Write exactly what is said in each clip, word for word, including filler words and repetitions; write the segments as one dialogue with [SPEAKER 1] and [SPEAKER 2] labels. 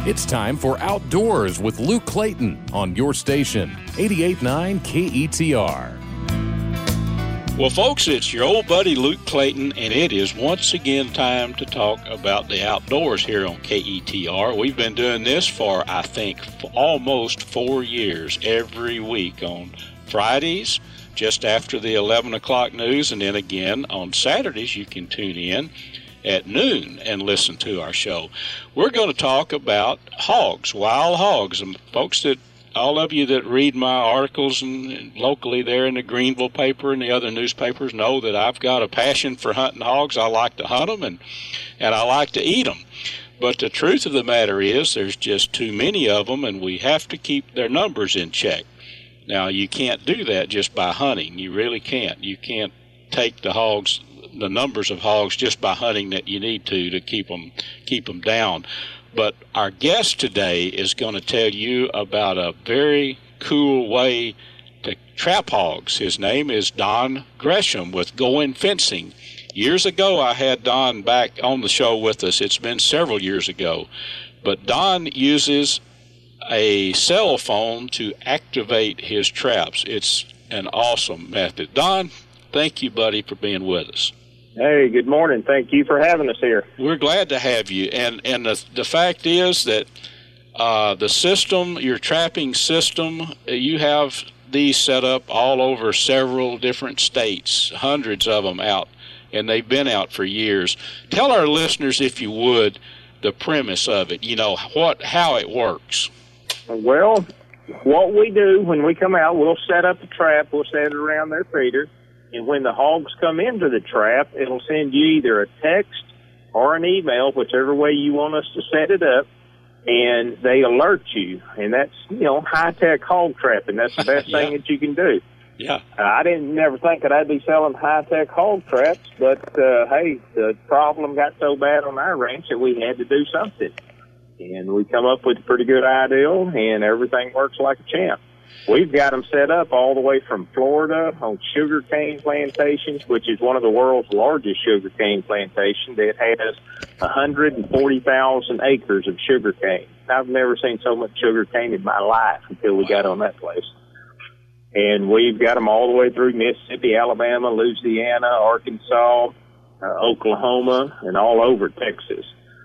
[SPEAKER 1] It's time for Outdoors with Luke Clayton on your station, eighty-eight point nine K E T R.
[SPEAKER 2] Well, folks, it's your old buddy Luke Clayton, and it is once again time to talk about the outdoors here on K E T R. We've been doing this for, I think, for almost four years, every week on Fridays, just after the eleven o'clock news, and then again on Saturdays you can tune in at noon and listen to our show. We're going to talk about hogs, wild hogs. And folks, that all of you that read my articles and, and locally there in the Greenville paper and the other newspapers know that I've got a passion for hunting hogs. I like to hunt them and, and I like to eat them. But the truth of the matter is there's just too many of them, and we have to keep their numbers in check. Now, you can't do that just by hunting. You really can't. You can't take the hogs, the numbers of hogs, just by hunting that you need to to keep them keep them down. But our guest today is going to tell you about a very cool way to trap hogs. His name is Don Gresham with Going Fencing. Years ago, I had Don back on the show with us. It's been several years ago. But Don uses a cell phone to activate his traps. It's an awesome method. Don, thank you, buddy, for being with us.
[SPEAKER 3] Hey, good morning. Thank you for having us here.
[SPEAKER 2] We're glad to have you. And and the, the fact is that uh, the system, your trapping system, you have these set up all over several different states, hundreds of them out, and they've been out for years. Tell our listeners, if you would, the premise of it, you know, what how it works.
[SPEAKER 3] Well, what we do when we come out, we'll set up the trap, we'll set it around their feeder. And when the hogs come into the trap, it'll send you either a text or an email, whichever way you want us to set it up, and they alert you. And that's, you know, high-tech hog trapping. That's the best yeah. thing that you can do.
[SPEAKER 2] Yeah.
[SPEAKER 3] Uh, I didn't never think that I'd be selling high-tech hog traps, but, uh, hey, the problem got so bad on our ranch that we had to do something. And we come up with a pretty good idea, and everything works like a champ. We've got them set up all the way from Florida on sugarcane plantations, which is one of the world's largest sugarcane plantations. It has one hundred forty thousand acres of sugarcane. I've never seen so much sugarcane in my life until we got on that place. And we've got them all the way through Mississippi, Alabama, Louisiana, Arkansas, uh, Oklahoma, and all over Texas.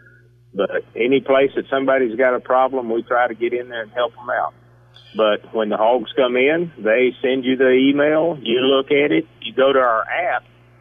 [SPEAKER 3] But any place that somebody's got a problem, we try to get in there and help them out. But when the hogs come in, they send you the email, you look at it, you go to our app,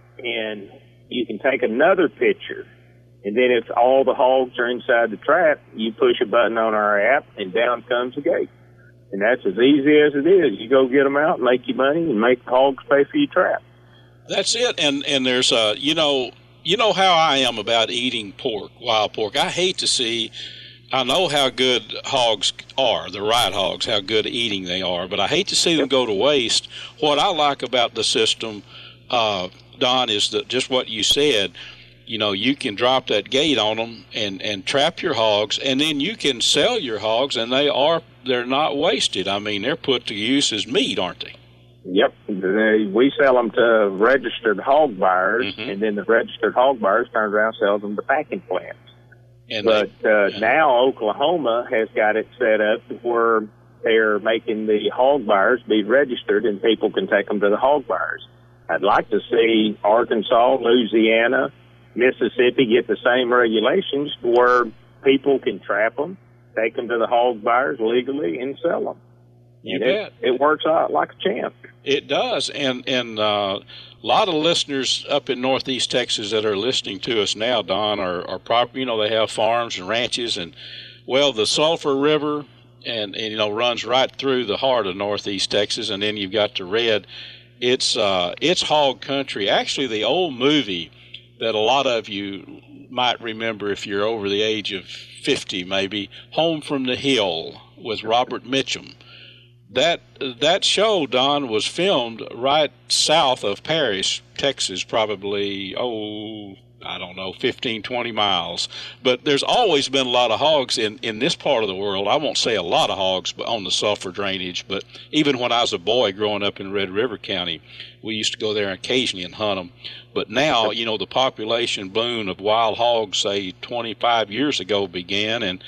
[SPEAKER 3] and you can take another picture. And then if all the hogs are inside the trap, you push a button on our app, and down comes the gate. And that's as easy as it is. You go get them out, make your money, and make the hogs pay for your trap.
[SPEAKER 2] That's it. And and there's, uh, you know, you know how I am about eating pork, wild pork. I hate to see... I know how good hogs are, the right hogs, how good eating they are, but I hate to see them go to waste. What I like about the system, uh, Don, is that just what you said. You know, you can drop that gate on them and, and trap your hogs, and then you can sell your hogs, and they are they're not wasted. I mean, they're put to use as meat, aren't they?
[SPEAKER 3] Yep. They, we sell them to registered hog buyers, mm-hmm. and then the registered hog buyers turn around and sell them to packing plants. And but they, uh, yeah. now Oklahoma has got it set up where they're making the hog buyers be registered and people can take them to the hog buyers. I'd like to see Arkansas, Louisiana, Mississippi get the same regulations where people can trap them, take them to the hog buyers legally, and sell them.
[SPEAKER 2] You
[SPEAKER 3] and
[SPEAKER 2] bet.
[SPEAKER 3] It, it works out like a champ.
[SPEAKER 2] It does. And, and uh, a lot of listeners up in Northeast Texas that are listening to us now, Don, are, are proper, you know, they have farms and ranches. And, well, the Sulphur River, and, and you know, runs right through the heart of Northeast Texas. And then you've got the Red. It's, uh, it's hog country. Actually, the old movie that a lot of you might remember if you're over the age of fifty, maybe, Home from the Hill with Robert Mitchum. That that show, Don, was filmed right south of Paris, Texas, probably, oh, I don't know, fifteen, twenty miles. But there's always been a lot of hogs in, in this part of the world. I won't say a lot of hogs but on the Sulphur drainage, but even when I was a boy growing up in Red River County, we used to go there occasionally and hunt them. But now, you know, the population boom of wild hogs, say, twenty-five years ago began, and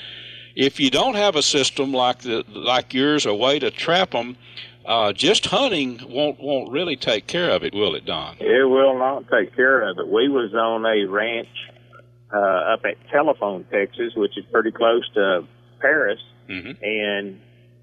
[SPEAKER 2] if you don't have a system like the like yours, a way to trap them, uh, just hunting won't won't really take care of it, will it, Don?
[SPEAKER 3] It will not take care of it. We was on a ranch uh, up at Telephone, Texas, which is pretty close to Paris, mm-hmm. and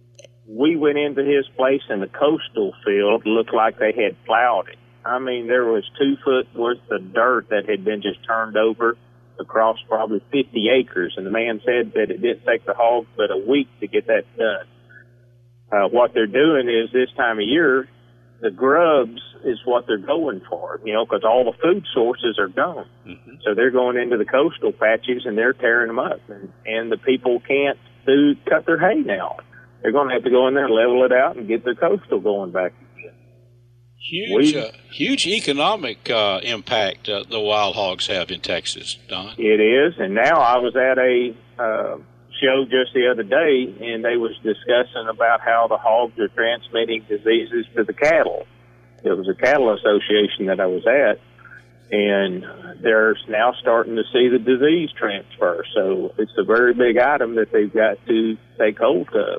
[SPEAKER 3] we went into his place, and the coastal field looked like they had plowed it. I mean, there was two foot worth of dirt that had been just turned over across probably fifty acres, and the man said that it didn't take the hogs but a week to get that done. Uh, what they're doing is this time of year, the grubs is what they're going for, you know, because all the food sources are gone. Mm-hmm. So they're going into the coastal patches and they're tearing them up, and, and the people can't do, cut their hay now. They're going to have to go in there and level it out and get their coastal going back again.
[SPEAKER 2] Huge, uh, huge economic uh, impact uh, the wild hogs have in Texas, Don.
[SPEAKER 3] It is, and now I was at a uh, show just the other day, and they was discussing about how the hogs are transmitting diseases to the cattle. It was a cattle association that I was at, and they're now starting to see the disease transfer. So it's a very big item that they've got to take hold of.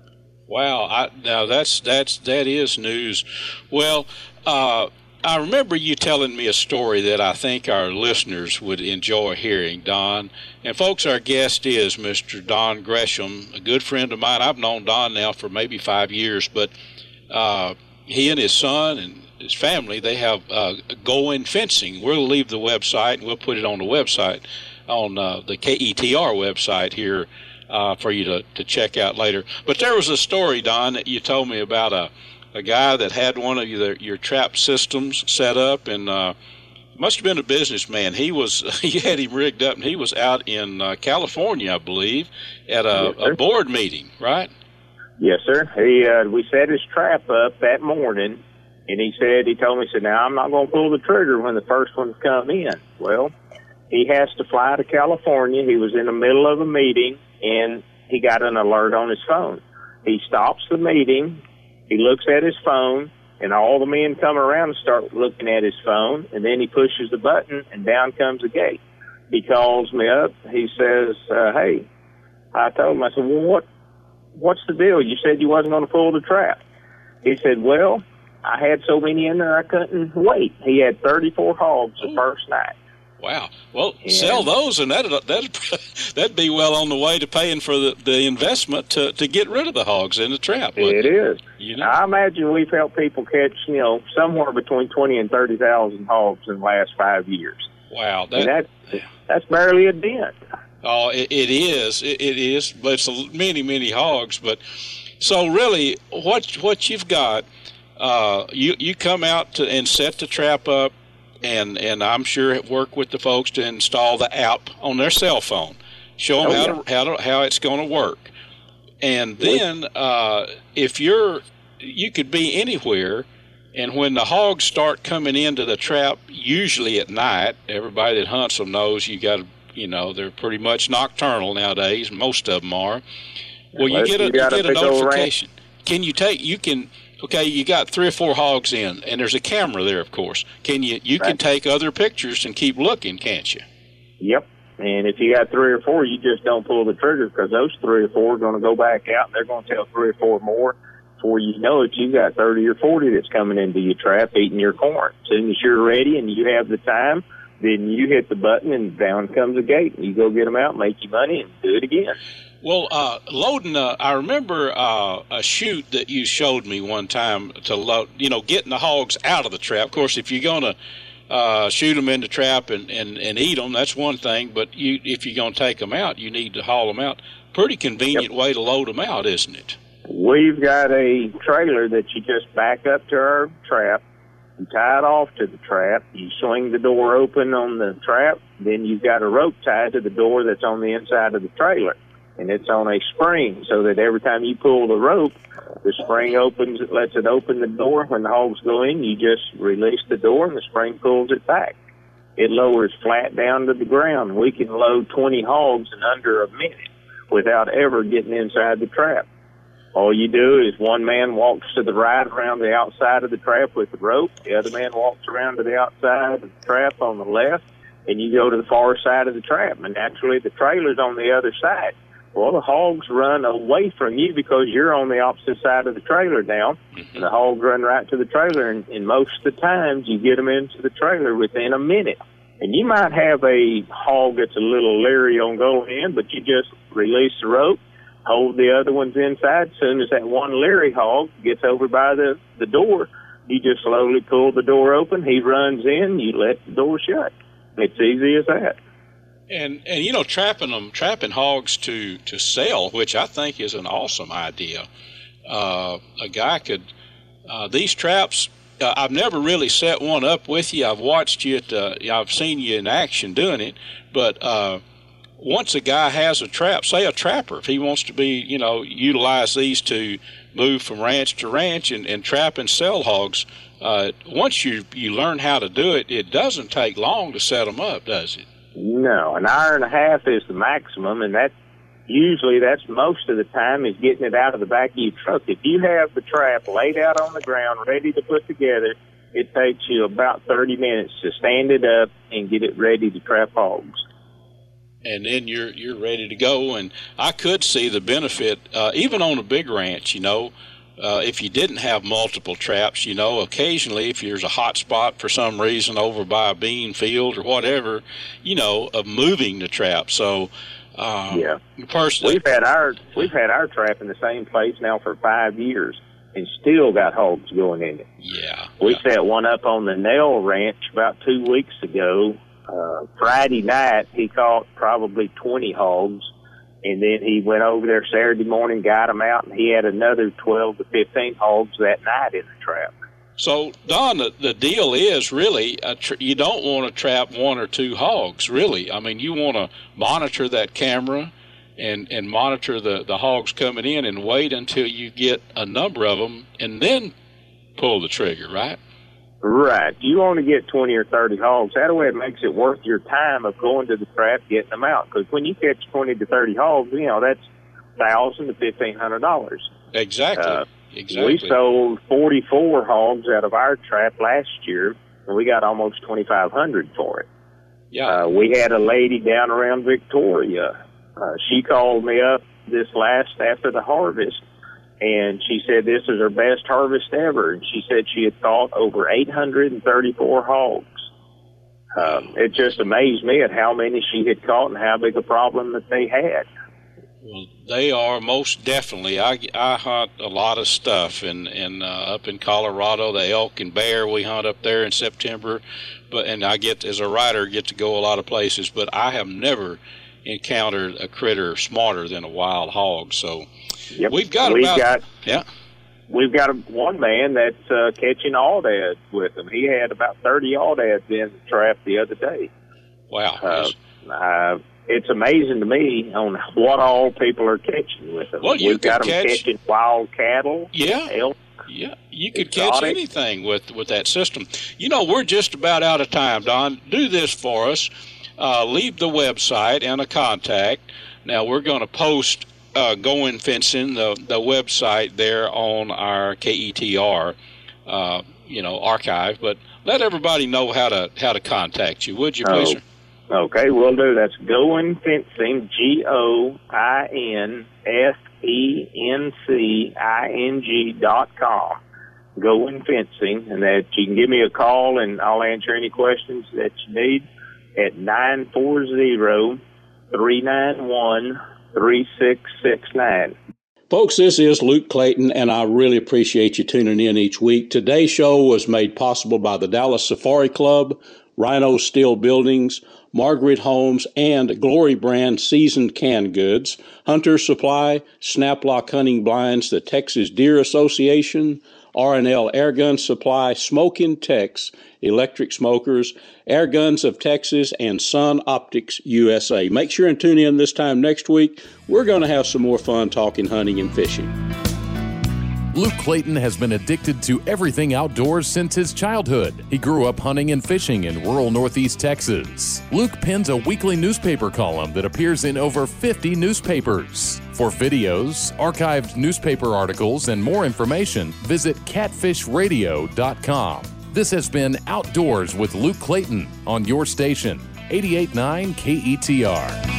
[SPEAKER 2] Wow, I, now that's that's that is news. Well, uh, I remember you telling me a story that I think our listeners would enjoy hearing, Don. And folks, our guest is Mister Don Gresham, a good friend of mine. I've known Don now for maybe five years, but uh, he and his son and his family, they have uh, Going Fencing. We'll leave the website, and we'll put it on the website, on uh, the K E T R website here, Uh, for you to, to check out later. But there was a story, Don, that you told me about a, a guy that had one of your, your trap systems set up, and uh, must have been a businessman. He was he had him rigged up, and he was out in uh, California, I believe, at a, yes, a board meeting, right?
[SPEAKER 3] Yes, sir. He uh, we set his trap up that morning, and he said, he told me, he said, now I'm not going to pull the trigger when the first ones come in. Well, he has to fly to California. He was in the middle of a meeting, and he got an alert on his phone. He stops the meeting, he looks at his phone, and all the men come around and start looking at his phone, and then he pushes the button, and down comes the gate. He calls me up. He says, uh, hey, I told him, I said, well, what, what's the deal? You said you wasn't going to pull the trap. He said, well, I had so many in there I couldn't wait. He had thirty-four hogs the first night.
[SPEAKER 2] Wow. Well, yeah. Sell those, and that'd, that'd, that'd be well on the way to paying for the, the investment to, to get rid of the hogs in the trap.
[SPEAKER 3] It is.
[SPEAKER 2] You know?
[SPEAKER 3] I imagine we've helped people catch, you know, somewhere between twenty and thirty thousand hogs in the last five years.
[SPEAKER 2] Wow.
[SPEAKER 3] That, and that's, that's barely a dent.
[SPEAKER 2] Oh, it, it is. It, it is. But it's many, many hogs. But so really, what what you've got, uh, you, you come out to, and set the trap up, and and I'm sure work with the folks to install the app on their cell phone, show them oh, how yeah. to, how to, how it's going to work, and then uh, if you're you could be anywhere, and when the hogs start coming into the trap, usually at night, everybody that hunts them knows you got to, you know, they're pretty much nocturnal nowadays. Most of them are. Well, you get a you get a notification. Can you take you can. Okay, you got three or four hogs in, and there's a camera there, of course. Can you you right. can take other pictures and keep looking, can't you?
[SPEAKER 3] Yep. And if you got three or four, you just don't pull the trigger, because those three or four are going to go back out, and they're going to tell three or four more. Before you know it, you got thirty or forty that's coming into your trap eating your corn. As soon as you're ready and you have the time, then you hit the button and down comes the gate, and you go get them out, make your money, and do it again.
[SPEAKER 2] Well, uh, loading, uh, I remember uh, a chute that you showed me one time to load, you know, getting the hogs out of the trap. Of course, if you're going to uh, shoot them in the trap and, and, and eat them, that's one thing. But you, if you're going to take them out, you need to haul them out. Pretty convenient yep. way to load them out, isn't it?
[SPEAKER 3] We've got a trailer that you just back up to our trap. You tie it off to the trap. You swing the door open on the trap. Then you've got a rope tied to the door that's on the inside of the trailer. And it's on a spring, so that every time you pull the rope, the spring opens, it lets it open the door. When the hogs go in, you just release the door, and the spring pulls it back. It lowers flat down to the ground. We can load twenty hogs in under a minute without ever getting inside the trap. All you do is one man walks to the right around the outside of the trap with the rope. The other man walks around to the outside of the trap on the left, and you go to the far side of the trap. And naturally, the trailer's on the other side. Well, the hogs run away from you because you're on the opposite side of the trailer now. Mm-hmm. And the hogs run right to the trailer, and, and most of the times you get them into the trailer within a minute. And you might have a hog that's a little leery on going in, but you just release the rope, hold the other ones inside. As soon as that one leery hog gets over by the, the door, you just slowly pull the door open. He runs in, you let the door shut. It's easy as that.
[SPEAKER 2] And, and you know, trapping them, trapping hogs to, to sell, which I think is an awesome idea. Uh, a guy could, uh, these traps, Uh, I've never really set one up with you. I've watched you. At, uh, I've seen you in action doing it. But uh, once a guy has a trap, say a trapper, if he wants to be, you know, utilize these to move from ranch to ranch and, and trap and sell hogs, uh, once you you learn how to do it, it doesn't take long to set them up, does it?
[SPEAKER 3] No, an hour and a half is the maximum, and that usually that's most of the time is getting it out of the back of your truck. If you have the trap laid out on the ground, ready to put together, it takes you about thirty minutes to stand it up and get it ready to trap hogs.
[SPEAKER 2] And then you're you're ready to go. And I could see the benefit, uh, even on a big ranch, you know, uh, if you didn't have multiple traps, you know, occasionally if there's a hot spot for some reason over by a bean field or whatever, you know, of moving the trap. So, Um,
[SPEAKER 3] yeah,
[SPEAKER 2] personally,
[SPEAKER 3] we've had our we've had our trap in the same place now for five years, and still got hogs going in it.
[SPEAKER 2] Yeah,
[SPEAKER 3] we
[SPEAKER 2] yeah.
[SPEAKER 3] set one up on the Nell Ranch about two weeks ago. Uh, Friday night, he caught probably twenty hogs, and then he went over there Saturday morning, got them out, and he had another twelve to fifteen hogs that night in the trap.
[SPEAKER 2] So, Don, the, the deal is really a tr- you don't want to trap one or two hogs, really. I mean, you want to monitor that camera and, and monitor the, the hogs coming in and wait until you get a number of them and then pull the trigger, right?
[SPEAKER 3] Right. You want to get twenty or thirty hogs. That way it makes it worth your time of going to the trap, getting them out. Because when you catch twenty to thirty hogs, you know, that's one thousand dollars to fifteen hundred dollars.
[SPEAKER 2] Exactly. Uh, Exactly.
[SPEAKER 3] We sold forty-four hogs out of our trap last year, and we got almost twenty-five hundred for it.
[SPEAKER 2] Yeah.
[SPEAKER 3] Uh, we had a lady down around Victoria. Uh, she called me up this last after the harvest, and she said this is her best harvest ever. And she said she had caught over eight hundred thirty-four hogs. Um, it just amazed me at how many she had caught and how big a problem that they had.
[SPEAKER 2] Well, they are most definitely. I, I hunt a lot of stuff in, in uh, up in Colorado. The elk and bear we hunt up there in September, but and I get as a writer get to go a lot of places. But I have never encountered a critter smarter than a wild hog. So
[SPEAKER 3] yep.
[SPEAKER 2] we've got
[SPEAKER 3] we've
[SPEAKER 2] about
[SPEAKER 3] got,
[SPEAKER 2] yeah.
[SPEAKER 3] We've got a, one man that's uh, catching audads with them. He had about thirty audads in the trap the other day.
[SPEAKER 2] Wow.
[SPEAKER 3] Uh, uh, It's amazing to me on what all people are catching with them.
[SPEAKER 2] Well, you
[SPEAKER 3] We've got them
[SPEAKER 2] catch,
[SPEAKER 3] catching wild cattle,
[SPEAKER 2] yeah,
[SPEAKER 3] elk.
[SPEAKER 2] Yeah, you could catch anything with, with that system. You know, we're just about out of time, Don. Do this for us. Uh, leave the website and a contact. Now, we're going to post uh, Going Fencing, the, the website there on our K E T R, uh, you know, archive. But let everybody know how to how to contact you, would you, please, sir?
[SPEAKER 3] Okay, we'll do. That's Going Fencing, G O I N F E N C I N G dot com. Going Fencing, and that you can give me a call and I'll answer any questions that you need at nine four zero, three nine one, three six six nine.
[SPEAKER 2] Folks, this is Luke Clayton, and I really appreciate you tuning in each week. Today's show was made possible by the Dallas Safari Club, Rhino Steel Buildings, Margaret Homes, and Glory Brand Seasoned Canned Goods, Hunter Supply, Snaplock Hunting Blinds, the Texas Deer Association, R and L Airgun Supply, Smokin' Tex, Electric Smokers, Air Guns of Texas, and Sun Optics U S A. Make sure and tune in this time next week. We're going to have some more fun talking hunting and fishing.
[SPEAKER 1] Luke Clayton has been addicted to everything outdoors since his childhood. He grew up hunting and fishing in rural Northeast Texas. Luke pens a weekly newspaper column that appears in over fifty newspapers. For videos, archived newspaper articles, and more information, visit catfish radio dot com. This has been Outdoors with Luke Clayton on your station, eighty-eight point nine K E T R.